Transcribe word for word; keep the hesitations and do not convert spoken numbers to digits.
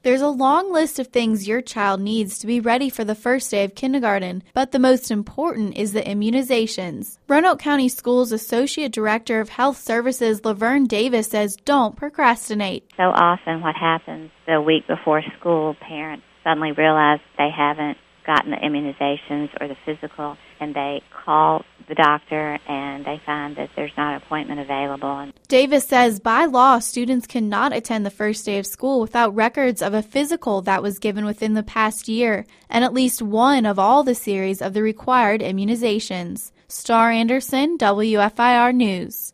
There's a long list of things your child needs to be ready for the first day of kindergarten, but the most important is the immunizations. Roanoke County Schools Associate Director of Health Services Laverne Davis says don't procrastinate. So often what happens the week before school, parents suddenly realize they haven't gotten the immunizations or the physical, and they call the doctor and they find that there's not an appointment available. Davis says by law, students cannot attend the first day of school without records of a physical that was given within the past year and at least one of all the series of the required immunizations. Star Anderson, W F I R News.